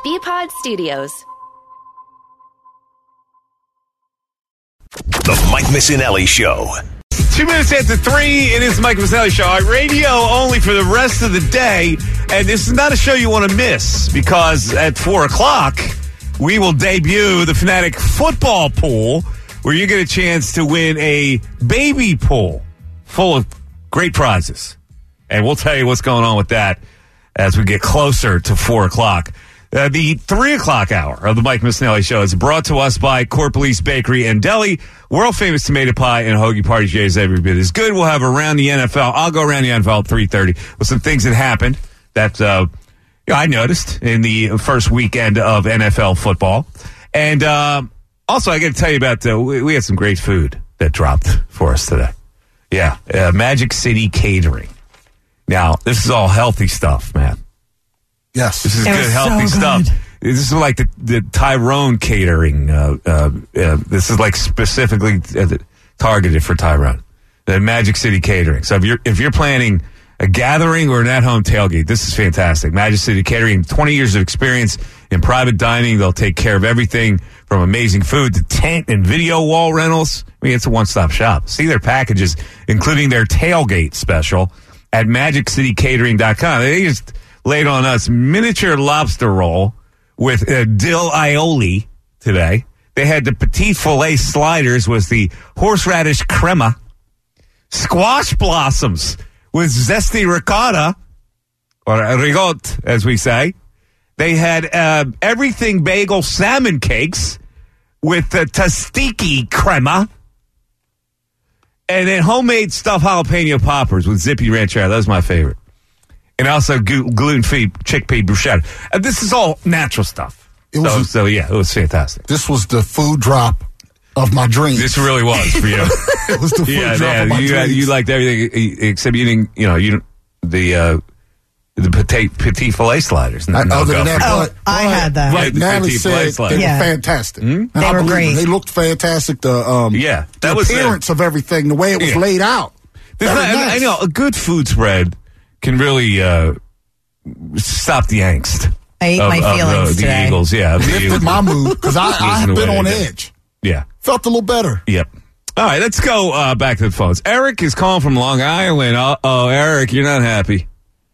BPod Studios. The Mike Missinelli Show. 2 minutes after 3, it is the Mike Missinelli Show. Our radio only for the rest of the day. And this is not a show you want to miss because at 4 o'clock, we will debut the Fanatic Football Pool where you get a chance to win a baby pool full of great prizes. And we'll tell you what's going on with that as we get closer to 4 o'clock. The 3 o'clock hour of the Mike Missinelli Show is brought to us by Corpolis Bakery and Deli. World-famous tomato pie and hoagie party J's every bit as good. We'll have Around the NFL. I'll go Around the NFL at 3:30 with some things that happened that I noticed in the first weekend of NFL football. And also, I got to tell you about, we had some great food that dropped for us today. Yeah, Magic City Catering. Now, this is all healthy stuff, man. Yes. This is good, healthy stuff. This is like the Tyrone Catering. This is like specifically targeted for Tyrone. The Magic City Catering. So if you're planning a gathering or an at-home tailgate, this is fantastic. Magic City Catering, 20 years of experience in private dining. They'll take care of everything from amazing food to tent and video wall rentals. I mean, it's a one-stop shop. See their packages, including their tailgate special at MagicCityCatering.com. They just laid on us miniature lobster roll with dill aioli today. They had the petit filet sliders with the horseradish crema, squash blossoms with zesty ricotta, or rigot, as we say. They had everything bagel salmon cakes with the tzatziki crema, and then homemade stuffed jalapeno poppers with zippy ranchero. That was my favorite. And also gluten-free chickpea bruschetta. This is all natural stuff. It was fantastic. This was the food drop of my dreams. This really was for you. It was the food drop of my dreams. You liked everything except you didn't, the petit filet sliders. I had that. Right, Natalie said they were fantastic. Mm-hmm. They were great. They looked fantastic. The appearance of everything, the way it was laid out. I know a good food spread can really stop the angst. I ate my feelings the today. Eagles, yeah. Lifted my mood because I have been on edge. Yeah. Felt a little better. Yep. All right, let's go back to the phones. Eric is calling from Long Island. Uh-oh, Eric, you're not happy.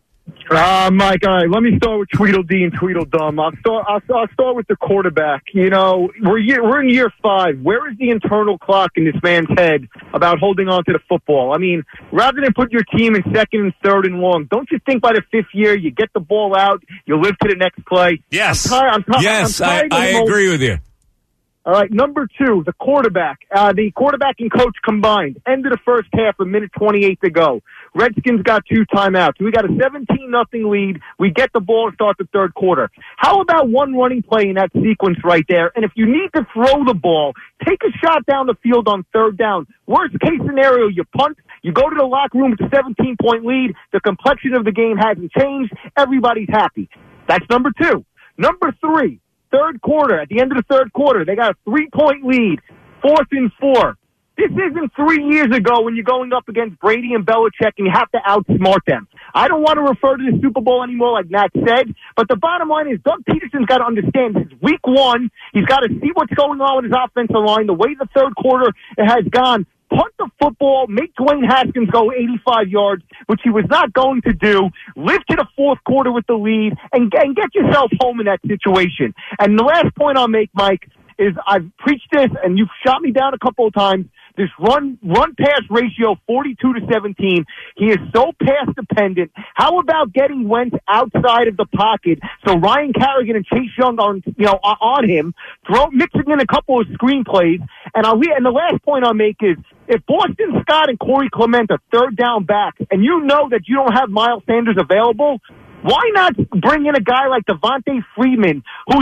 Mike, all right, let me start with Tweedledee and Tweedledum. I'll start with the quarterback. You know, we're in year 5. Where is the internal clock in this man's head about holding on to the football? I mean, rather than put your team in second and third and long, don't you think by the 5th year you get the ball out, you live to the next play? Yes. I'm tired I agree with you. All right, number 2, the quarterback. The quarterback and coach combined. End of the first half, 1:28 to go. Redskins got 2 timeouts. We got a 17-0 lead. We get the ball to start the third quarter. How about one running play in that sequence right there? And if you need to throw the ball, take a shot down the field on third down. Worst case scenario, you punt. You go to the locker room with a 17-point lead. The complexion of the game hasn't changed. Everybody's happy. That's number 2. Number 3. Third quarter, at the end of the third quarter, they got a 3-point lead, 4th and 4. This isn't 3 years ago when you're going up against Brady and Belichick and you have to outsmart them. I don't want to refer to the Super Bowl anymore like Nat said, but the bottom line is Doug Peterson's got to understand this is week 1. He's got to see what's going on with his offensive line, the way the third quarter has gone. Punt the football, make Dwayne Haskins go 85 yards, which he was not going to do. Live to the fourth quarter with the lead and get yourself home in that situation. And the last point I'll make, Mike, is I've preached this, and you've shot me down a couple of times. This run-pass ratio, 42-17. He is so pass-dependent. How about getting Wentz outside of the pocket so Ryan Kerrigan and Chase Young are on him, mixing in a couple of screenplays? And the last point I'll make is if Boston Scott and Corey Clement are third down back, and you know that you don't have Miles Sanders available, why not bring in a guy like Devontae Freeman, who's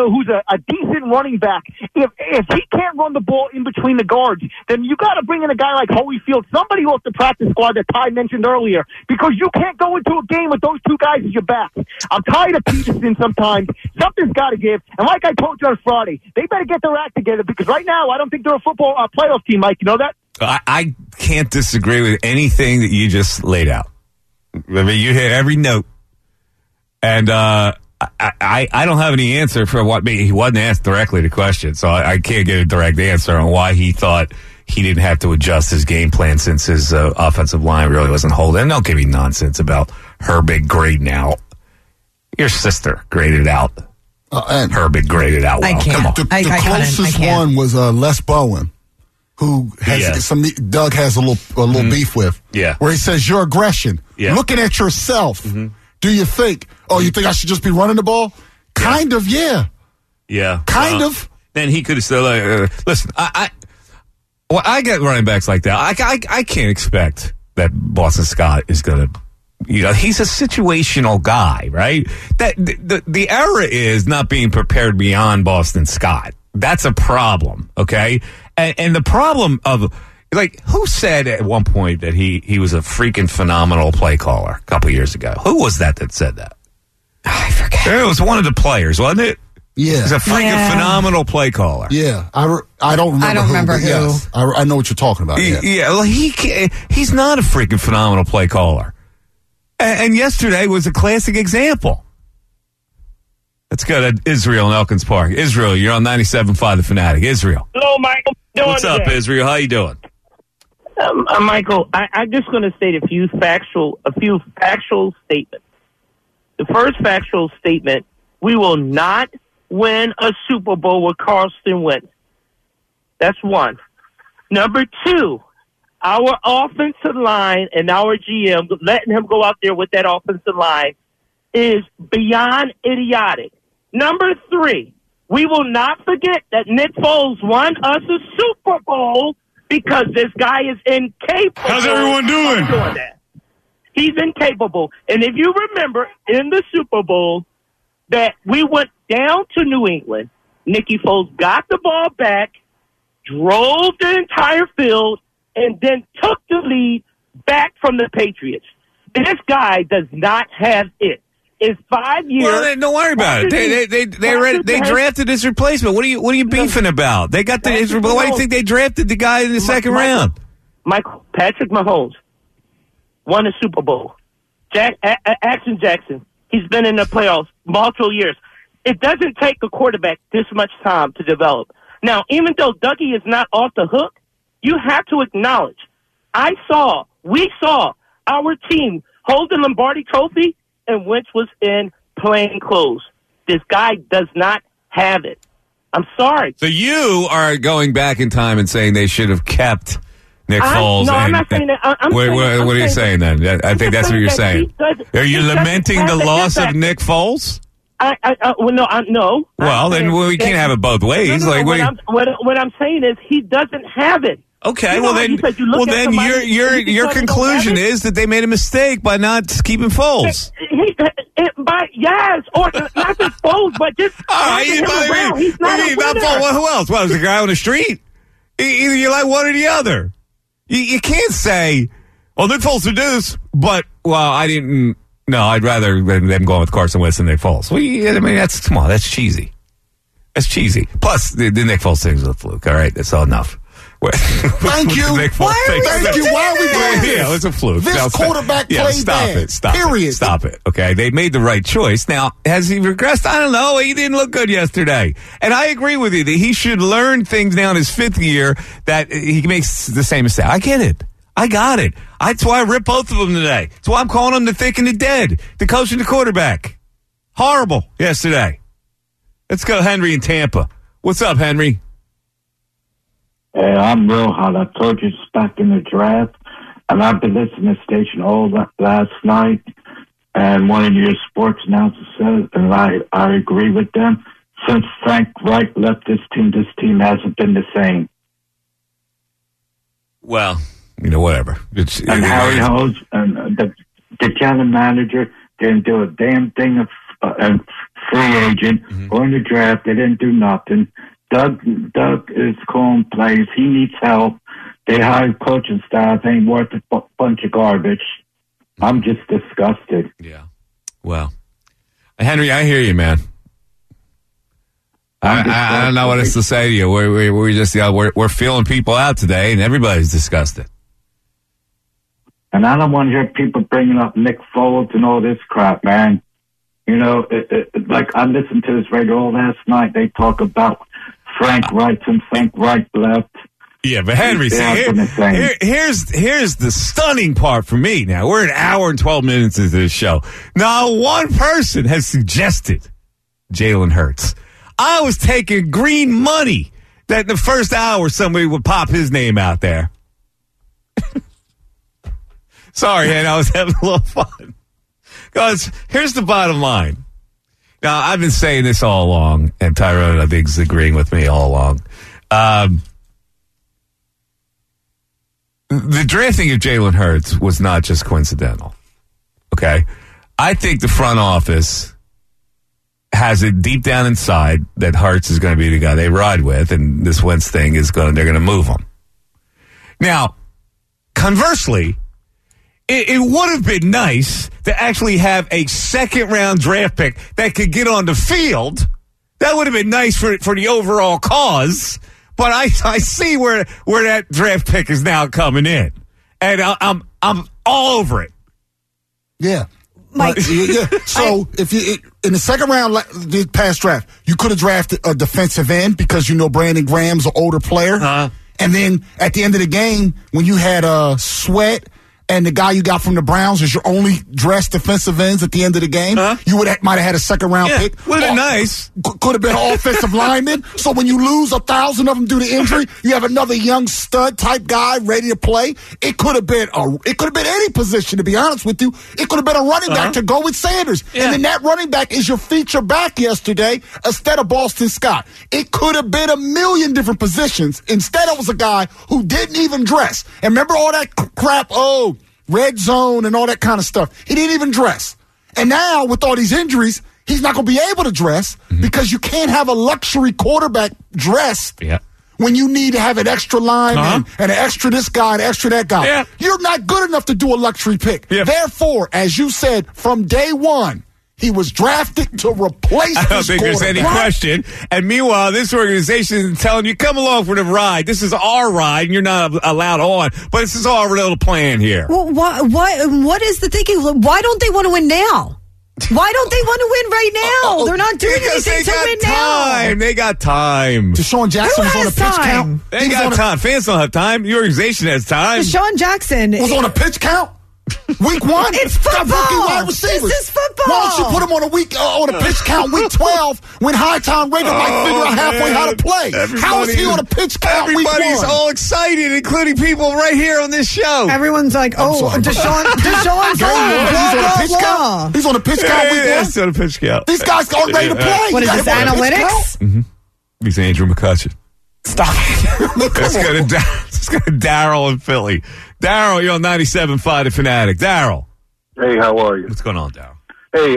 a decent running back? If he can't run the ball in between the guards, then you got to bring in a guy like Holyfield, somebody off the practice squad that Ty mentioned earlier, because you can't go into a game with those 2 guys as your back. I'm tired of Peterson sometimes. Something's got to give. And like I told you on Friday, they better get their act together because right now I don't think they're a football playoff team, Mike. You know that? I can't disagree with anything that you just laid out. I mean, you hit every note. And I don't have any answer for what he wasn't asked directly the question, so I can't get a direct answer on why he thought he didn't have to adjust his game plan since his offensive line really wasn't holding. And don't give me nonsense about Herbig grading out. Your sister graded out. And Herbig graded out well. I can't. Come on. The closest one was Les Bowen, who has Doug has a little beef with. Yeah. Where he says, your aggression, looking at yourself. Mm-hmm. Do you think, you think I should just be running the ball? Kind of, yeah. Yeah. Kind of. Then he could have said, listen, I get running backs like that. I can't expect that Boston Scott is going to, he's a situational guy, right? That the error is not being prepared beyond Boston Scott. That's a problem, okay? And the problem of, who said at one point that he was a freaking phenomenal play caller a couple years ago? Who was that said that? I forget. It was one of the players, wasn't it? Yeah. He's a freaking phenomenal play caller. Yeah. I don't remember who. Yes, I know what you're talking about. Yeah. Well, he's not a freaking phenomenal play caller. And yesterday was a classic example. Let's go to Israel in Elkins Park. Israel, you're on 97.5 The Fanatic. Israel. Hello, Michael. What's up, Israel? How you doing? Michael, I'm just going to state a few factual statements. The first factual statement: we will not win a Super Bowl with Carson Wentz. That's one. Number two, our offensive line and our GM letting him go out there with that offensive line is beyond idiotic. Number three, we will not forget that Nick Foles won us a Super Bowl because this guy is incapable. How's everyone doing? That. He's incapable. And if you remember in the Super Bowl that we went down to New England, Nicky Foles got the ball back, drove the entire field, and then took the lead back from the Patriots. This guy does not have it. It's 5 years. Well, don't worry about it. They drafted his replacement. What are you beefing about? They got his. Why do you think they drafted the guy in the second round? Michael Patrick Mahomes won a Super Bowl. Action Jackson. He's been in the playoffs multiple years. It doesn't take a quarterback this much time to develop. Now, even though Dougie is not off the hook, you have to acknowledge. We saw our team hold the Lombardi Trophy, and Wentz was in plain clothes. This guy does not have it. I'm sorry. So you are going back in time and saying they should have kept Nick Foles. No, I'm not saying that. What are you saying then? I think that's what you're saying. Are you lamenting the loss of Nick Foles? No. Well, then we can't have it both ways. No, what I'm saying is he doesn't have it. Okay, your conclusion is that they made a mistake by not keeping Foles. Yes, or not just Foles, but just he's not a winner. Who else? Well, was the guy on the street? Either you like one or the other. You can't say, Nick Foles reduced, but I didn't. No, I'd rather them going with Carson Wentz than Nick Foles. Well, that's cheesy. That's cheesy. Plus, the Nick Foles thing was a fluke. All right, that's all enough. Thank you. Thank you. Why are we doing this? Yeah, it's a fluke. This quarterback played bad. Stop it. Okay, they made the right choice. Now, has he regressed? I don't know. He didn't look good yesterday. And I agree with you that he should learn things now in his fifth year that he makes the same mistake. I get it. I got it. That's why I ripped both of them today. That's why I'm calling them the thick and the dead. The coach and the quarterback. Horrible yesterday. Let's go Henry in Tampa. What's up, Henry? Hey, I'm real hot. I told you it's back in the draft. And I've been listening to the station all last night. And one of your sports announcers said, and I agree with them, since Frank Reich left this team hasn't been the same. Well, whatever. And Harry Hose and the general manager didn't do a damn thing of free agent or in the draft. They didn't do nothing. Doug is calling plays. He needs help. They hired coaching staff. Ain't worth a bunch of garbage. I'm just disgusted. Yeah. Well, Henry, I hear you, man. I don't know what else to say to you. We're just we're feeling people out today, and everybody's disgusted. And I don't want to hear people bringing up Nick Foles and all this crap, man. You know, like I listened to this radio last night. They talk about Frank Wright and Frank Wright left. Yeah, but Henry, here's the stunning part for me. Now, we're an hour and 12 minutes into this show. Not one person has suggested Jalen Hurts. I was taking green money that in the first hour somebody would pop his name out there. Sorry, man, I was having a little fun. Because here's the bottom line. Now, I've been saying this all along, and Tyrone, I think, is agreeing with me all along. The drafting of Jalen Hurts was not just coincidental. Okay? I think the front office has it deep down inside that Hurts is going to be the guy they ride with, and this Wentz thing they're going to move him. Now, conversely, it would have been nice to actually have a second-round draft pick that could get on the field. That would have been nice for the overall cause. But I see where that draft pick is now coming in, and I'm all over it. Yeah. Mike. Yeah. So if you in the second round, the past draft, you could have drafted a defensive end because you know Brandon Graham's an older player, and then at the end of the game, when you had Sweat and the guy you got from the Browns is your only dressed defensive ends at the end of the game, you might have had a second round pick. Would have been nice. Could have been an offensive lineman. So when you lose 1,000 of them due to injury, you have another young stud type guy ready to play. It could have been any position, to be honest with you. It could have been a running back to go with Sanders. Yeah. And then that running back is your feature back yesterday instead of Boston Scott. It could have been a million different positions. Instead, it was a guy who didn't even dress. And remember all that crap, red zone and all that kind of stuff. He didn't even dress. And now, with all these injuries, he's not going to be able to dress because you can't have a luxury quarterback dressed when you need to have an extra lineman and an extra this guy and extra that guy. Yeah. You're not good enough to do a luxury pick. Yeah. Therefore, as you said, from day one, he was drafted to replace I don't think there's any question. And meanwhile, this organization is telling you, come along for the ride. This is our ride, and you're not allowed on. But this is our little plan here. Well, what is the thinking? Why don't they want to win now? Why don't they want to win right now? They're not doing anything to win now. They got time. Deshaun Jackson was on a pitch count. They got time. Fans don't have time. Your organization has time. Deshaun Jackson was on a pitch count. Week 1, it's football. Got rookie wide receivers. This is football. Why don't you put him on a pitch count week 12 when Hightown Rager might figure out halfway how to play? How is he on a pitch count week 1? Everybody's all excited, including people right here on this show. Everyone's like, Deshaun's on He's on a pitch count week 1. Yeah, he's on a pitch count. These guys aren't ready to play. What is this, analytics? Mm-hmm. He's Andrew McCutcheon. Stop it. Let's go to Daryl in Philly. Daryl, you're on 97.5 The Fanatic. Daryl. Hey, how are you? What's going on, Daryl? Hey,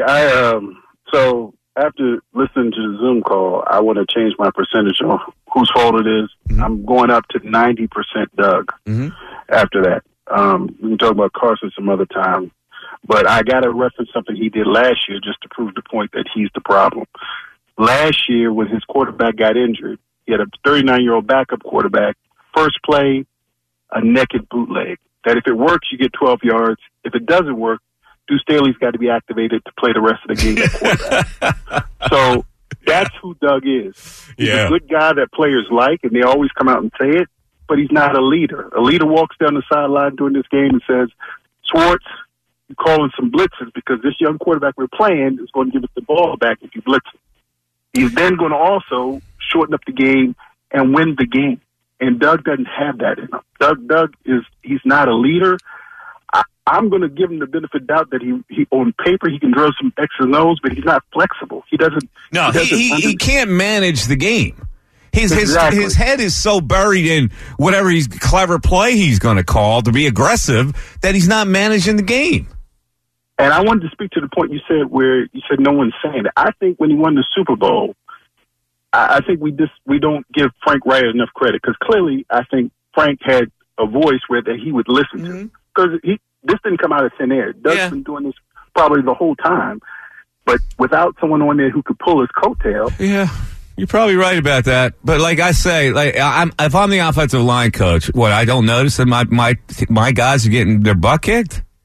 so after listening to the Zoom call, I want to change my percentage on whose fault it is. Mm-hmm. I'm going up to 90% Doug after that. We can talk about Carson some other time. But I got to reference something he did last year just to prove the point that he's the problem. Last year, when his quarterback got injured, he had a 39-year-old backup quarterback. First play, a naked bootleg. That if it works, you get 12 yards. If it doesn't work, Deuce Staley's got to be activated to play the rest of the game at quarterback. So that's who Doug is. He's a good guy that players like, and they always come out and say it, but he's not a leader. A leader walks down the sideline during this game and says, Schwartz, you're calling some blitzes because this young quarterback we're playing is going to give us the ball back if you blitz him. He's then going to also shorten up the game and win the game. And Doug doesn't have that in him. Doug he's not a leader. I'm going to give him the benefit of doubt that he on paper he can draw some X's and O's, but he's not flexible. He doesn't. No, he can't manage the game. His head is so buried in whatever clever play he's going to call to be aggressive that he's not managing the game. And I wanted to speak to the point you said where you said no one's saying it. I think when he won the Super Bowl, I think we don't give Frank Wright enough credit because clearly I think Frank had a voice that he would listen to because this didn't come out of thin air. Doug's been doing this probably the whole time, but without someone on there who could pull his coattail. Yeah, you're probably right about that. But like I say, if I'm the offensive line coach, what I don't notice that my guys are getting their butt kicked.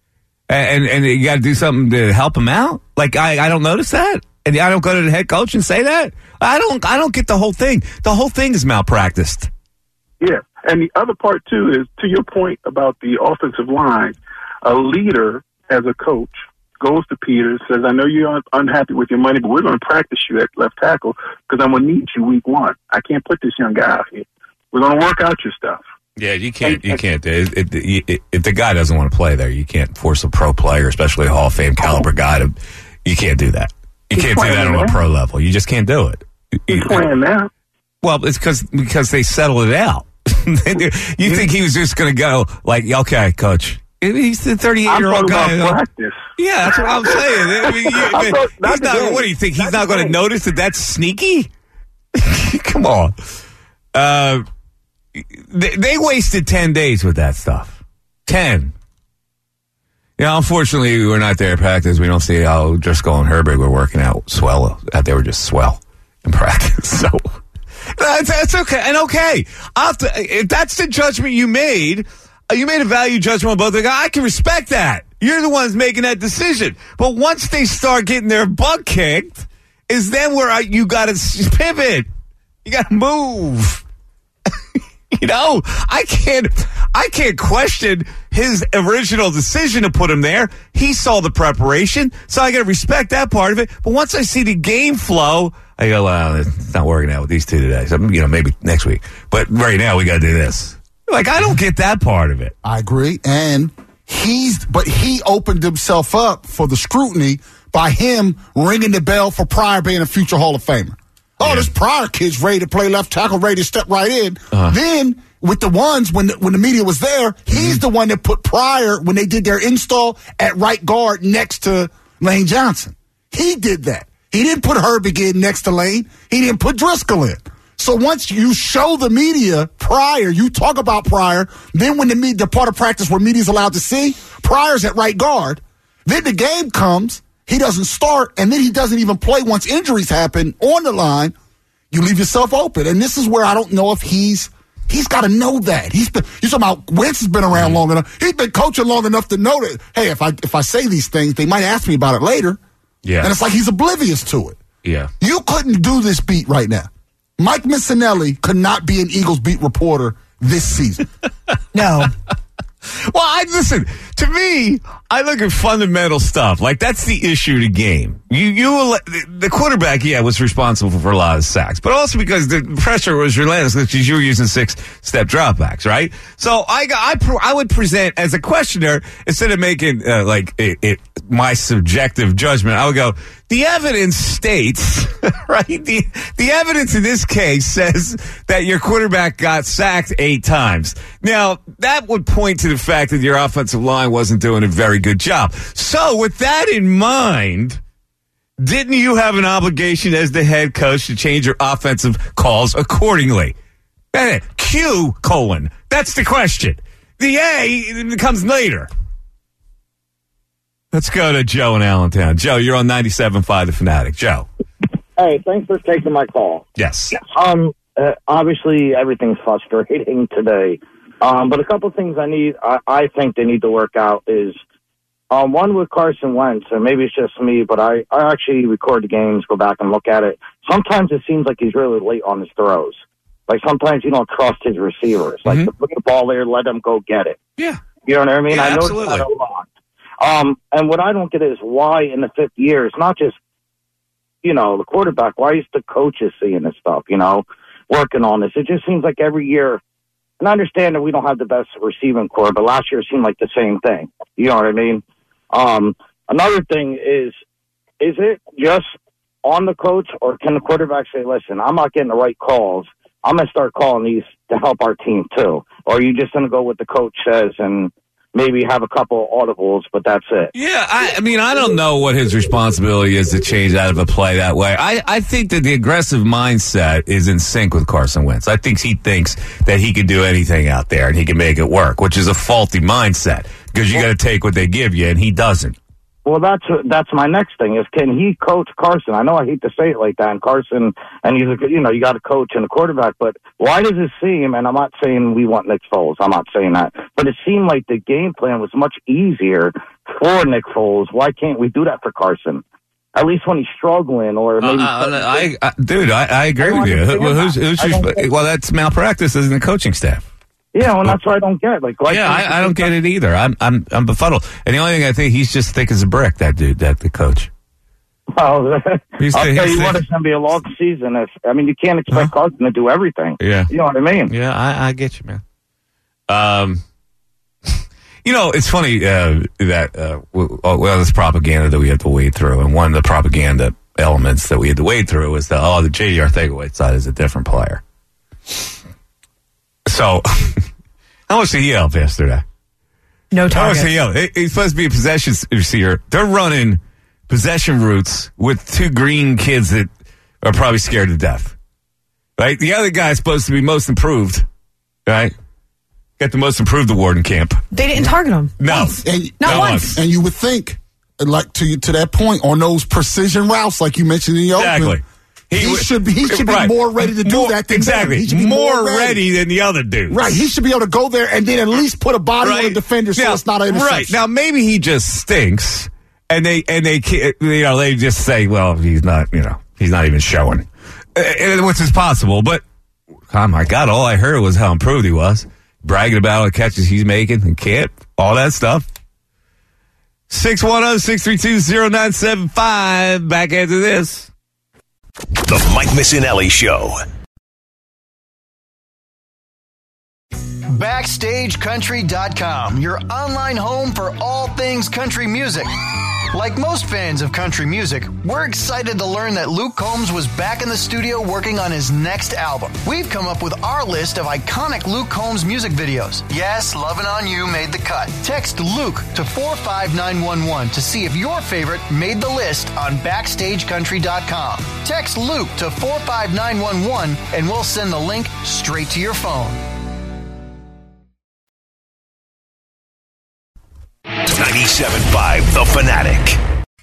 And you got to do something to help him out. Like I don't notice that, and I don't go to the head coach and say that. I don't get the whole thing. The whole thing is malpracticed. Yeah, and the other part too is to your point about the offensive line. A leader as a coach goes to Peters, says, "I know you're unhappy with your money, but we're going to practice you at left tackle because I'm going to need you week 1. I can't put this young guy out here. We're going to work out your stuff." Yeah, you can't. If the guy doesn't want to play there, you can't force a pro player, especially a Hall of Fame caliber guy, to. You can't do that. You can't do that on a pro level. You just can't do it. He's playing now. Well, it's because they settled it out. You think he was just going to go like, okay, coach. He's the 38-year-old guy. Practice. Yeah, that's what I'm saying. What do you think? He's not going to notice that that's sneaky? Come on. They wasted 10 days with that stuff. 10. Yeah, unfortunately, we're not there at practice. We don't see how Driscoll and Herbig were working out swell. They were just swell in practice. So that's okay. And okay, if that's the judgment you made a value judgment on both the guys. I can respect that. You're the ones making that decision. But once they start getting their butt kicked, is then where you got to pivot. You got to move. You know, I can't question his original decision to put him there. He saw the preparation, so I got to respect that part of it. But once I see the game flow, I go, well, it's not working out with these two today. So, maybe next week. But right now, we got to do this. Like, I don't get that part of it. I agree. And he opened himself up for the scrutiny by him ringing the bell for Pryor being a future Hall of Famer. Oh, this Pryor kid's ready to play left tackle, ready to step right in. Then, with the ones, when the media was there, he's the one that put Pryor, when they did their install, at right guard next to Lane Johnson. He did that. He didn't put Herbig in next to Lane. He didn't put Driscoll in. So once you show the media Pryor, you talk about Pryor, then when the part of practice where media's allowed to see, Pryor's at right guard. Then the game comes. He doesn't start, and then he doesn't even play once injuries happen on the line. You leave yourself open. And this is where I don't know if he's got to know that. You're talking about Wentz has been around long enough. He's been coaching long enough to know that, hey, if I say these things, they might ask me about it later. Yeah. And it's like he's oblivious to it. Yeah. You couldn't do this beat right now. Mike Missinelli could not be an Eagles beat reporter this season. No. Well, listen, to me, I look at fundamental stuff. Like, that's the issue of the game. The quarterback, was responsible for a lot of sacks, but also because the pressure was relentless because you were using 6-step dropbacks, right? So I would present as a questioner, instead of making my subjective judgment, I would go, the evidence states, right? The evidence in this case says that your quarterback got sacked 8 times. Now, that would point to the fact that your offensive line wasn't doing a very good job. So, with that in mind, didn't you have an obligation as the head coach to change your offensive calls accordingly? Q, that's the question. The A comes later. Let's go to Joe in Allentown. Joe, you're on 97.5 The Fanatic. Joe. Hey, thanks for taking my call. Yes. Obviously, everything's frustrating today. But a couple things I think they need to work out is, one with Carson Wentz, and maybe it's just me, but I actually record the games, go back and look at it. Sometimes it seems like he's really late on his throws. Like, sometimes you don't trust his receivers. Like, put the ball there, let him go get it. Yeah. You know what I mean? Yeah, I know absolutely. that a lot. And what I don't get is why in the 5th year, it's not just, the quarterback, why is the coaches seeing this stuff, working on this? It just seems like every year, and I understand that we don't have the best receiving core, but last year it seemed like the same thing. You know what I mean? Another thing is it just on the coach, or can the quarterback say, listen, I'm not getting the right calls. I'm going to start calling these to help our team too? Or are you just going to go with the coach says and maybe have a couple audibles, but that's it? Yeah, I don't know what his responsibility is to change out of a play that way. I think that the aggressive mindset is in sync with Carson Wentz. I think he thinks that he can do anything out there and he can make it work, which is a faulty mindset because you got to take what they give you, and he doesn't. Well, that's my next thing is, can he coach Carson? I know I hate to say it like that, and Carson, and he's you got a coach and a quarterback, but why does it seem, and I'm not saying we want Nick Foles, I'm not saying that, but it seemed like the game plan was much easier for Nick Foles. Why can't we do that for Carson? At least when he's struggling, or maybe. I agree with you. Well, that's malpractice in the coaching staff. Yeah, well, that's what I don't get. Like, I don't get it either. I'm befuddled. And the only thing I think he's just thick as a brick. That dude, the coach. Well, I'll tell you what, it's going to be a long season. You can't expect Carson to do everything. Yeah, you know what I mean. Yeah, I get you, man. It's funny this propaganda that we have to wade through, and one of the propaganda elements that we had to wade through was the J.D. Arcega-Whiteside is a different player. So, how much did he help yesterday? No targets. How much did he help? He's supposed to be a possession receiver. They're running possession routes with two green kids that are probably scared to death. Right? The other guy's supposed to be most improved. Right? Got the most improved award in camp. They didn't target him. No. Not once. And you would think, like to that point, on those precision routes, like you mentioned in your opening, he should be more ready to do that than exactly. He should be more ready than the other dude. Right. He should be able to go there and then at least put a body on the defender so it's not an interception. Right. Now, maybe he just stinks, and they just say, well, he's not even showing, which is possible. But, oh my God, all I heard was how improved he was. Bragging about all the catches he's making and can't, all that stuff. 610-632-0975. Back after this. The Mike Missinelli Show. BackstageCountry.com, your online home for all things country music. Like most fans of country music, we're excited to learn that Luke Combs was back in the studio working on his next album. We've come up with our list of iconic Luke Combs music videos. Yes, Lovin' On You made the cut. Text Luke to 45911 to see if your favorite made the list on BackstageCountry.com. Text Luke to 45911 and we'll send the link straight to your phone. 97.5 The Fanatic.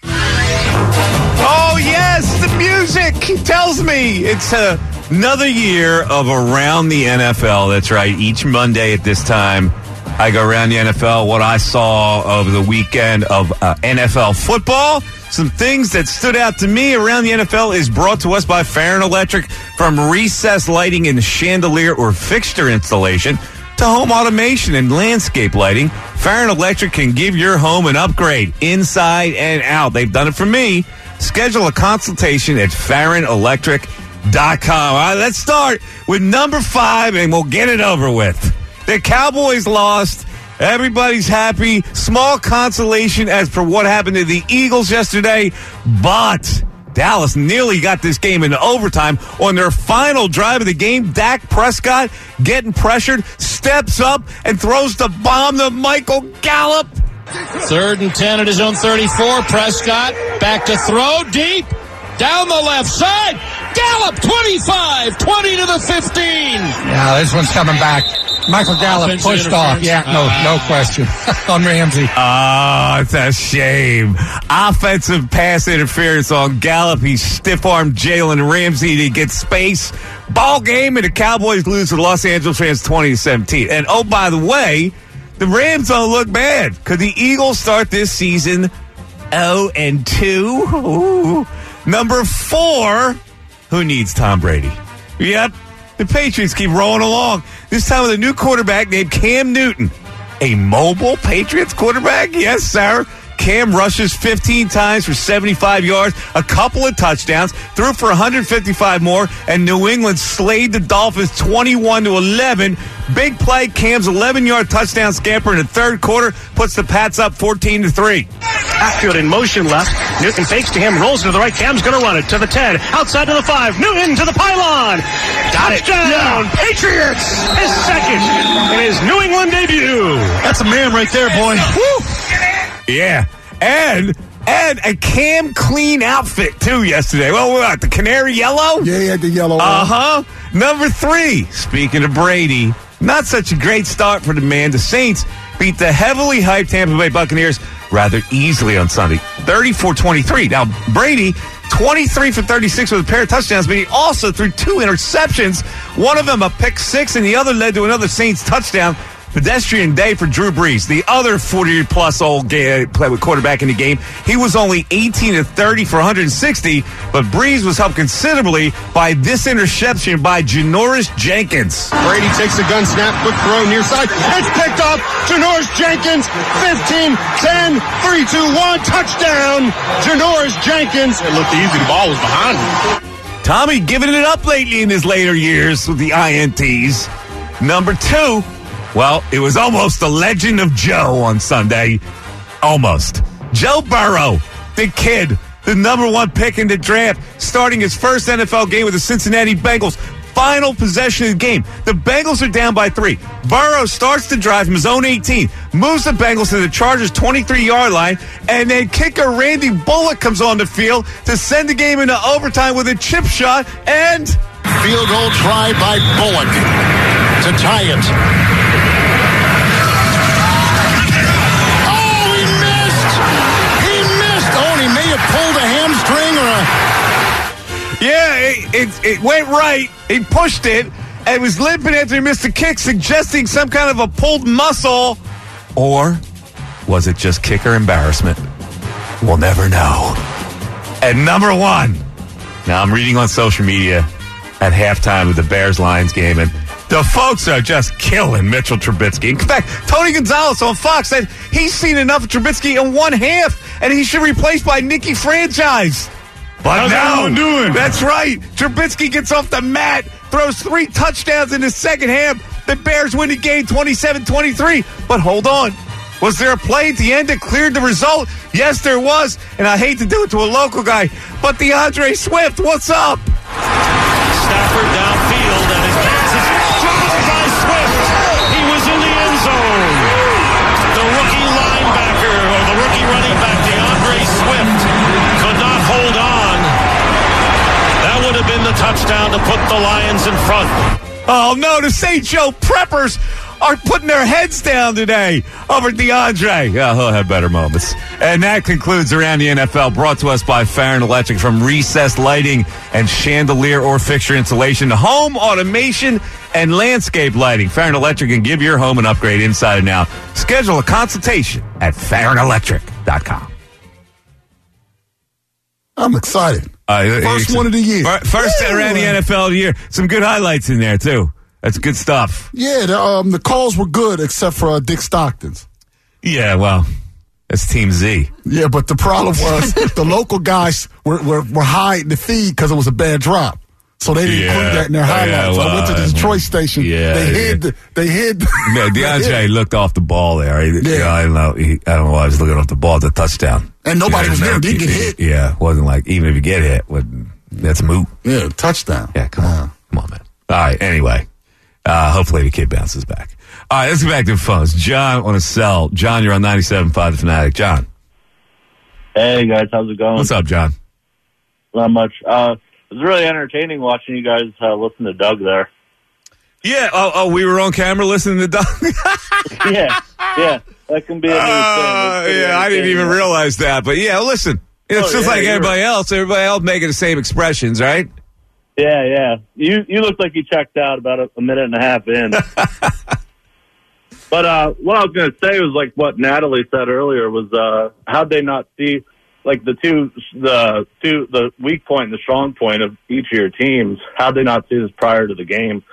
Oh, yes, the music tells me it's another year of Around the NFL. That's right. Each Monday at this time, I go around the NFL, what I saw over the weekend of NFL football. Some things that stood out to me around the NFL is brought to us by Farron Electric, from recessed lighting and chandelier or fixture installation to home automation and landscape lighting. Farron Electric can give your home an upgrade inside and out. They've done it for me. Schedule a consultation at FarronElectric.com. All right, let's start with number 5, and we'll get it over with. The Cowboys lost. Everybody's happy. Small consolation as per what happened to the Eagles yesterday, but Dallas nearly got this game into overtime. On their final drive of the game, Dak Prescott, getting pressured, steps up and throws the bomb to Michael Gallup. 3rd and 10 at his own 34. Prescott back to throw, deep, down the left side. Gallup, 25, 20 to the 15. Yeah, this one's coming back. Michael Gallup pushed off. Yeah, no question. On Ramsey. Oh, it's a shame. Offensive pass interference on Gallup. He stiff-armed Jalen Ramsey to get space. Ball game, and the Cowboys lose to the Los Angeles Rams 20-17. And, oh, by the way, the Rams don't look bad because the Eagles start this season 0-2. Ooh. Number 4, who needs Tom Brady? Yep. The Patriots keep rolling along. This time with a new quarterback named Cam Newton. A mobile Patriots quarterback? Yes, sir. Cam rushes 15 times for 75 yards, a couple of touchdowns, threw for 155 more, and New England slayed the Dolphins 21-11. Big play, Cam's 11-yard touchdown scamper in the third quarter puts the Pats up 14-3. Backfield in motion left. Newton fakes to him, rolls to the right. Cam's going to run it to the 10, outside to the 5. Newton to the pylon. Touchdown, Patriots! His second in his New England debut. That's a man right there, boy. Woo! Yeah, and a Cam clean outfit, too, yesterday. Well, what, the canary yellow? Yeah, he had the yellow one. Uh-huh. Number 3, speaking of Brady, not such a great start for the man. The Saints beat the heavily hyped Tampa Bay Buccaneers rather easily on Sunday. 34-23. Now, Brady, 23 for 36 with a pair of touchdowns, but he also threw 2 interceptions. One of them a pick six, and the other led to another Saints touchdown. Pedestrian day for Drew Brees, the other 40-plus old quarterback in the game. He was only 18 of 30 for 160, but Brees was helped considerably by this interception by Janoris Jenkins. Brady takes a gun snap, quick throw near side. It's picked off. Janoris Jenkins, 15, 10, 3, 2, 1, touchdown. Janoris Jenkins. It looked easy. The ball was behind him. Tommy giving it up lately in his later years with the INTs. Number 2. Well, it was almost the legend of Joe on Sunday. Almost. Joe Burrow, the kid, the number 1 pick in the draft, starting his first NFL game with the Cincinnati Bengals. Final possession of the game. The Bengals are down by 3. Burrow starts the drive from his own 18, moves the Bengals to the Chargers' 23-yard line, and then kicker Randy Bullock comes on the field to send the game into overtime with a chip shot, and field goal try by Bullock to tie it. Pulled a hamstring or a... Yeah, it went right. He pushed it and was limping after he missed the kick, suggesting some kind of a pulled muscle. Or was it just kicker embarrassment? We'll never know. And number 1. Now, I'm reading on social media at halftime of the Bears-Lions game, and the folks are just killing Mitchell Trubisky. In fact, Tony Gonzalez on Fox said he's seen enough of Trubisky in 1 half, and he should be replaced by Nicky Franchise. But how's doing? That's right. Trubisky gets off the mat, throws 3 touchdowns in the second half. The Bears win the game 27-23. But hold on. Was there a play at the end that cleared the result? Yes, there was. And I hate to do it to a local guy, but DeAndre Swift, what's up? Stafford downfield, and his pass is dropped by Swift. He was in the end zone. The rookie linebacker, or the rookie running back, DeAndre Swift, could not hold on. That would have been the touchdown to put the Lions in front. Oh, no, the St. Joe Preppers are putting their heads down today over DeAndre. Yeah, he'll have better moments. And that concludes Around the NFL, brought to us by Farron Electric. From recessed lighting and chandelier or fixture insulation to home automation and landscape lighting, Farron Electric can give your home an upgrade inside and out. Schedule a consultation at FarronElectric.com. I'm excited. First one of the year. First Around the NFL of the year. Some good highlights in there, too. That's good stuff. Yeah, the calls were good except for Dick Stockton's. Yeah, well, that's Team Z. Yeah, but the problem was the local guys were hiding the feed because it was a bad drop. So they didn't include that in their highlights. So I went to the Detroit station. Yeah, they hid. Yeah, DeAndre looked off the ball there. I don't know. I don't know why I was looking off the ball. The touchdown. And nobody was there. Didn't get hit. Yeah, wasn't like, even if you get hit, that's moot. Yeah, touchdown. Yeah, come on, man. All right, anyway. Hopefully the kid bounces back. All right, let's get back to the phones. John on a cell. John, you're on 97.5 The Fanatic. John. Hey, guys. How's it going? What's up, John? Not much. It was really entertaining watching you guys listen to Doug there. Yeah. Oh, we were on camera listening to Doug? Yeah. That can be a new thing. Yeah, I didn't even realize that. But, yeah, listen. It's just like everybody else. Everybody else making the same expressions, right? Yeah. You looked like you checked out about a minute and a half in. But what I was going to say was like what Natalie said earlier was how'd they not see like the weak point and the strong point of each of your teams? How'd they not see this prior to the game?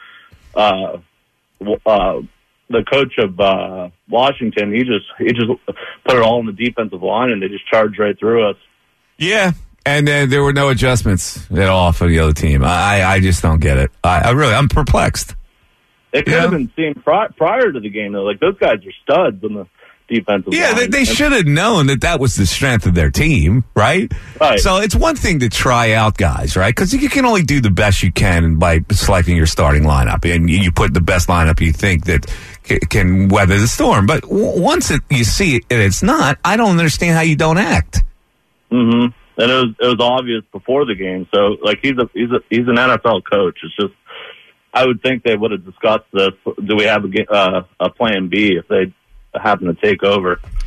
The coach of Washington, he just put it all in the defensive line and they just charged right through us. Yeah. And then there were no adjustments at all for the other team. I just don't get it. I'm perplexed. It could have been seen prior to the game, though. Like, those guys are studs on the defensive line. Yeah, they should have known that was the strength of their team, right? Right. So it's one thing to try out guys, right? Because you can only do the best you can by selecting your starting lineup. And you put the best lineup you think that can weather the storm. But once you see it and it's not, I don't understand how you don't act. Mm-hmm. And it was obvious before the game. So, like, he's an NFL coach. It's just, I would think they would have discussed this. Do we have a plan B if they happen to take over?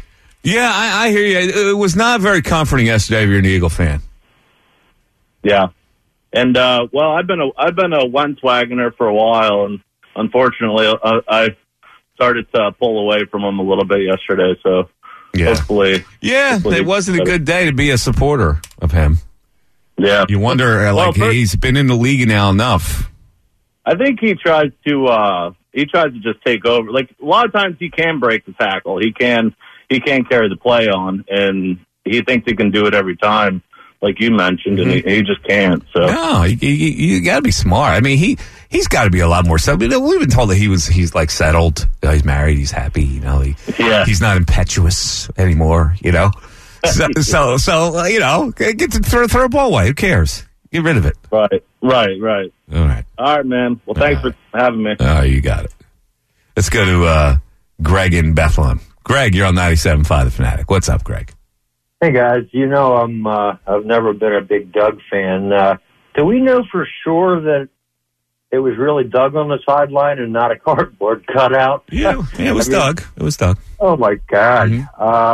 Yeah, I hear you. It was not very comforting yesterday if you're an Eagle fan. Yeah. And, well, I've been a Wentz-wagoner for a while, and unfortunately I started to pull away from him a little bit yesterday, so hopefully. Yeah, it wasn't a good day to be a supporter of him. Yeah. You wonder, he's been in the league now enough. I think he tries to just take over. Like, a lot of times he can break the tackle. He can carry the play on, and he thinks he can do it every time, like you mentioned, and he just can't. So no, you got to be smart. I mean, he's got to be a lot more settled. We've been told that he's like settled. He's married. He's happy. He's not impetuous anymore. So get to throw a ball away. Who cares? Get rid of it. Right. All right, man. Well, thanks for having me. Oh, you got it. Let's go to Greg in Bethlehem. Greg, you're on 97.5 The Fanatic. What's up, Greg? Hey, guys. I've never been a big Doug fan. Do we know for sure that it was really Doug on the sideline and not a cardboard cutout? Yeah, it was Doug. It was Doug. Oh, my God.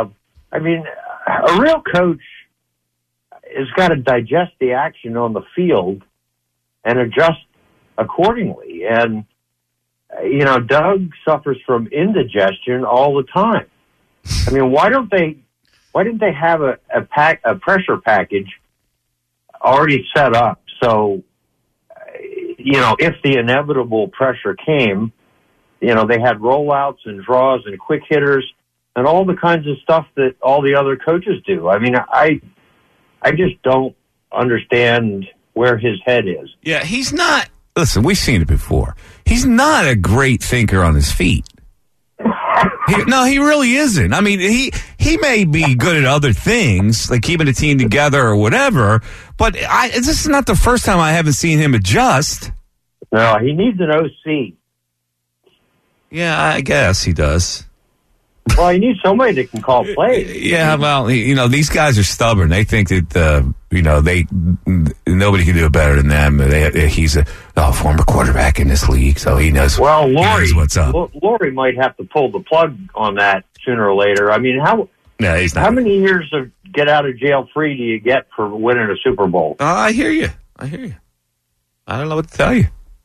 A real coach has got to digest the action on the field and adjust accordingly. And, Doug suffers from indigestion all the time. I mean, why didn't they have a pressure package already set up? So, if the inevitable pressure came, they had rollouts and draws and quick hitters and all the kinds of stuff that all the other coaches do. I mean, I just don't understand where his head is. Yeah, he's not. Listen, we've seen it before. He's not a great thinker on his feet. He really isn't. I mean, he may be good at other things, like keeping a team together or whatever, but this is not the first time I haven't seen him adjust. No, he needs an OC. Yeah, I guess he does. Well, he needs somebody that can call plays. Yeah, well, these guys are stubborn. They think that, nobody can do it better than them. He's a former quarterback in this league, so he knows, Laurie, he knows what's up. Laurie might have to pull the plug on that sooner or later. I mean, how many years of get out of jail free do you get for winning a Super Bowl? I hear you. I don't know what to tell you.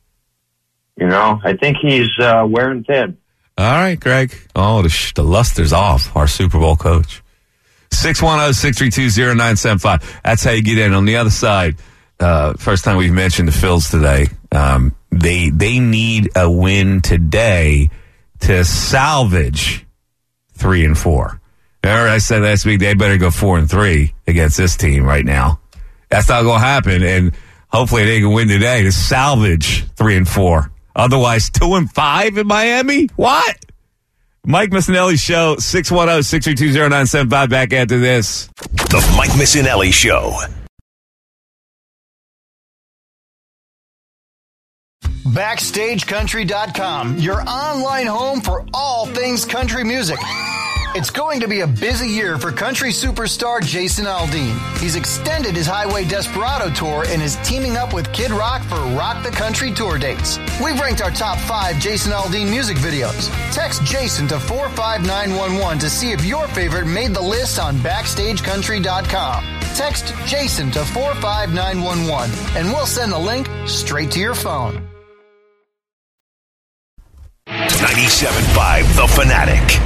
I think he's wearing thin. All right, Greg. Oh, the luster's off. Our Super Bowl coach. 610-632-0975. That's how you get in. On the other side, first time we've mentioned the Phils today. They need a win today to salvage 3-4. Remember I said last week they better go 4-3 against this team right now. That's not going to happen, and hopefully they can win today to salvage 3-4. Otherwise, 2-5 in Miami? What? Mike Missinelli Show, 610-632-0975. Back after this. The Mike Missinelli Show. BackstageCountry.com, your online home for all things country music. It's going to be a busy year for country superstar Jason Aldean. He's extended his Highway Desperado tour and is teaming up with Kid Rock for Rock the Country tour dates. We've ranked our top 5 Jason Aldean music videos. Text Jason to 45911 to see if your favorite made the list on BackstageCountry.com. Text Jason to 45911 and we'll send the link straight to your phone. 97.5 The Fanatic.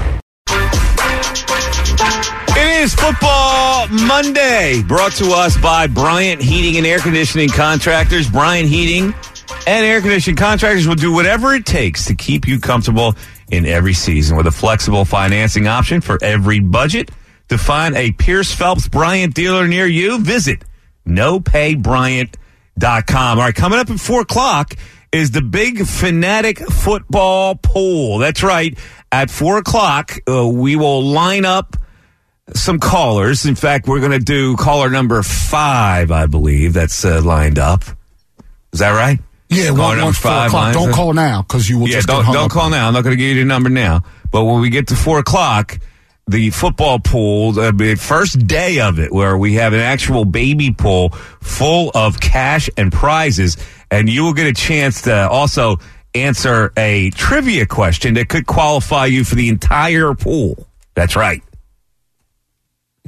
It is Football Monday, brought to us by Bryant Heating and Air Conditioning Contractors. Bryant Heating and Air Conditioning Contractors will do whatever it takes to keep you comfortable in every season with a flexible financing option for every budget. To find a Pierce Phelps Bryant dealer near you, visit nopaybryant.com. All right, coming up at 4 o'clock is the big Fanatic football poll. That's right. At 4 o'clock, we will line up some callers. In fact, we're going to do caller number 5, I believe. That's lined up. Is that right? Yeah, caller number 5. Don't call now because you will just get hung don't up. call now. I'm not going to give you the number now. But when we get to 4 o'clock, the football pool, the first day of it, where we have an actual baby pool full of cash and prizes, and you will get a chance to also answer a trivia question that could qualify you for the entire pool. That's right.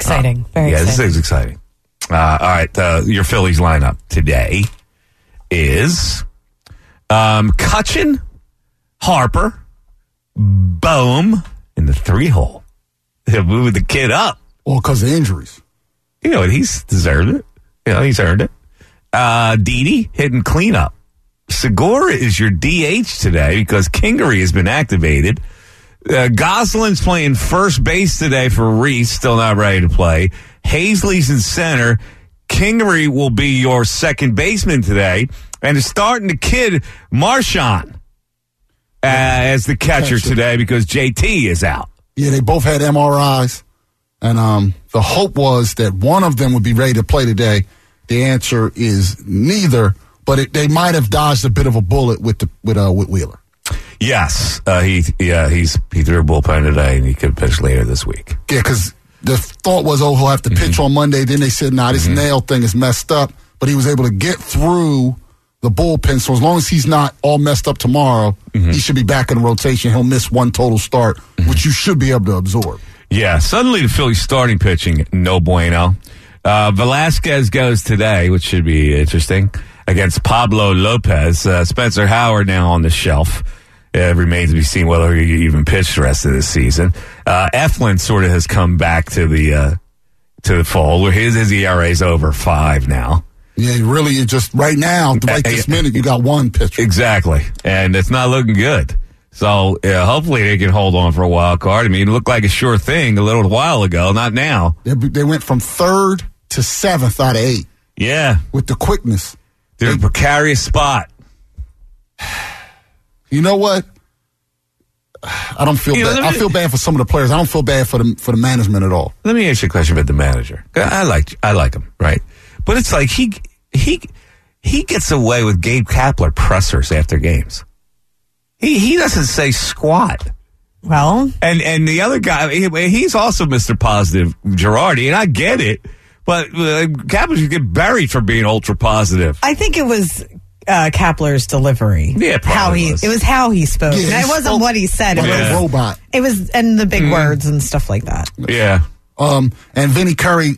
Exciting. Very exciting. This is exciting. All right. Your Phillies lineup today is Cutchin, Harper, Bohm in the 3-hole. They're moving the kid up. Well, because of injuries. You know what? He's deserved it. He's earned it. Didi hitting cleanup. Segura is your DH today because Kingery has been activated. Gosselin's playing first base today for Reese, still not ready to play. Hazley's in center. Kingery will be your second baseman today. And is starting the kid Marchand as the catcher today because JT is out. Yeah, they both had MRIs. And the hope was that one of them would be ready to play today. The answer is neither, but they might have dodged a bit of a bullet with Wheeler. Yes, he threw a bullpen today, and he could pitch later this week. Yeah, because the thought was, he'll have to pitch on Monday. Then they said, this nail thing is messed up. But he was able to get through the bullpen. So as long as he's not all messed up tomorrow, he should be back in the rotation. He'll miss one total start, which you should be able to absorb. Yeah, suddenly the Phillies starting pitching, no bueno. Velasquez goes today, which should be interesting, against Pablo Lopez. Spencer Howard now on the shelf. It remains to be seen whether he even pitched the rest of this season. Eflin sort of has come back to the fold, where his ERA is over 5 now. Yeah, really, just right now, right this minute, you got one pitcher. Exactly, and it's not looking good. So hopefully they can hold on for a wild card. I mean, it looked like a sure thing a little while ago, not now. They went from 3rd to 7th out of 8. Yeah. With the quickness. They're in a precarious spot. You know what? I don't feel bad. I feel bad for some of the players. I don't feel bad for the management at all. Let me ask you a question about the manager. I like him, right? But it's like he gets away with Gabe Kapler pressers after games. He doesn't say squat. Well, and the other guy, he's also Mr. Positive, Girardi, and I get it, but Kapler should get buried for being ultra positive. I think it was Kapler's delivery. Yeah, it was how he spoke. Yeah, it wasn't what he said. It was a robot. It was and the big words and stuff like that. Yeah. And Vinny Curry,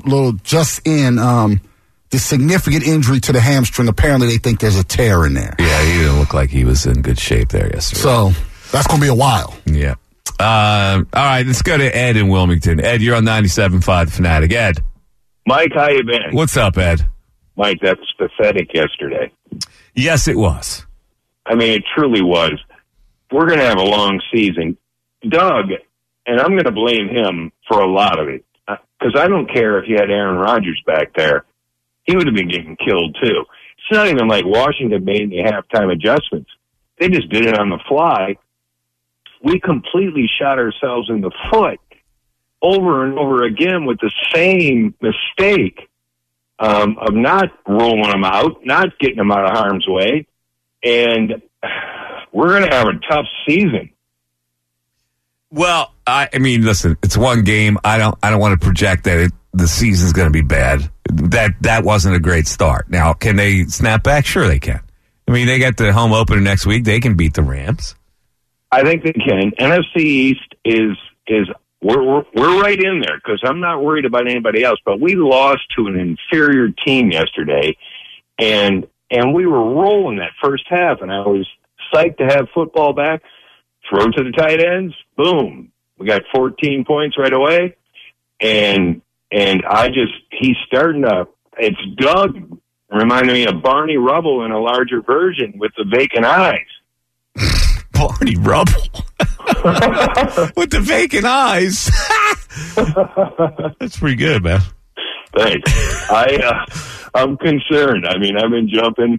the significant injury to the hamstring. Apparently, they think there's a tear in there. Yeah, he didn't look like he was in good shape there yesterday. So that's going to be a while. Yeah. All right, let's go to Ed in Wilmington. Ed, you're on 97.5 The Fanatic. Ed. Mike, how you been? What's up, Ed? Mike, that was pathetic yesterday. Yes, it was. I mean, it truly was. We're going to have a long season. Doug, and I'm going to blame him for a lot of it, because I don't care if you had Aaron Rodgers back there. He would have been getting killed, too. It's not even like Washington made any halftime adjustments. They just did it on the fly. We completely shot ourselves in the foot over and over again with the same mistake of not rolling them out, not getting them out of harm's way. And we're going to have a tough season. Well, I mean, listen, it's one game. I don't want to project that the season's going to be bad. That wasn't a great start. Now, can they snap back? Sure they can. I mean, they got the home opener next week. They can beat the Rams. I think they can. NFC East is we're right in there because I'm not worried about anybody else. But we lost to an inferior team yesterday, and we were rolling that first half, and I was psyched to have football back. Throw to the tight ends, boom. We got 14 points right away, and he's starting to. It's Doug reminding me of Barney Rubble in a larger version with the vacant eyes. Barney Rubble with the vacant eyes. That's pretty good, man. Thanks. I'm concerned. I mean, I've been jumping.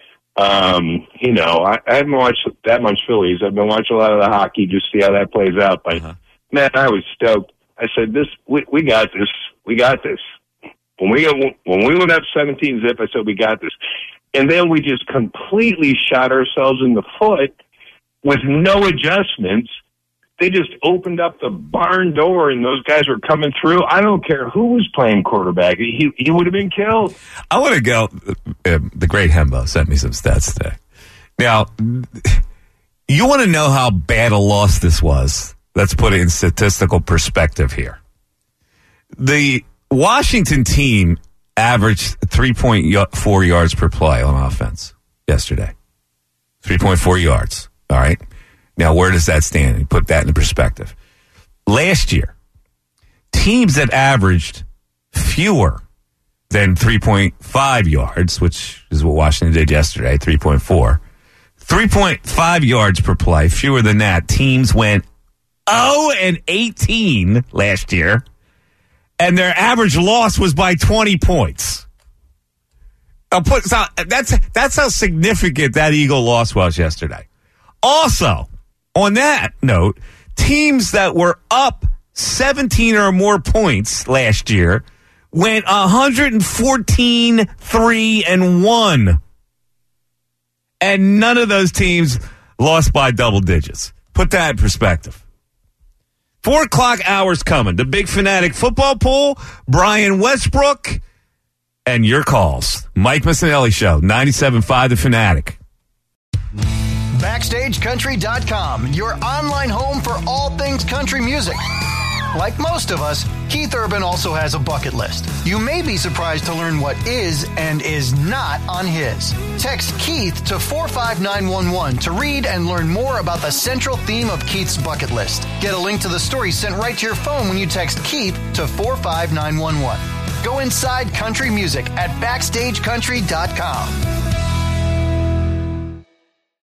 I haven't watched that much Phillies. I've been watching a lot of the hockey, just see how that plays out. But man, I was stoked. I said, we got this. We got this. When we went up 17-0, I said, we got this. And then we just completely shot ourselves in the foot with no adjustments. They just opened up the barn door, and those guys were coming through. I don't care who was playing quarterback. He would have been killed. I want to go. The great Hembo sent me some stats today. Now, you want to know how bad a loss this was? Let's put it in statistical perspective here. The Washington team averaged 3.4 yards per play on offense yesterday. 3.4 yards. All right. Now, where does that stand? Put that in perspective. Last year, teams that averaged fewer than 3.5 yards, which is what Washington did yesterday, 3.4. 3.5 yards per play, fewer than that. Teams went 0-18 last year, and their average loss was by 20 points. That's how significant that Eagle loss was yesterday. Also, on that note, teams that were up 17 or more points last year went 114-3-1. And none of those teams lost by double digits. Put that in perspective. 4 o'clock hour's coming. The Big Fanatic football pool, Brian Westbrook, and your calls. Mike Missinelli Show, 97.5 The Fanatic. BackstageCountry.com, your online home for all things country music. Like most of us, Keith Urban also has a bucket list. You may be surprised to learn what is and is not on his. Text Keith to 45911 to read and learn more about the central theme of Keith's bucket list. Get a link to the story sent right to your phone when you text Keith to 45911. Go inside country music at BackstageCountry.com.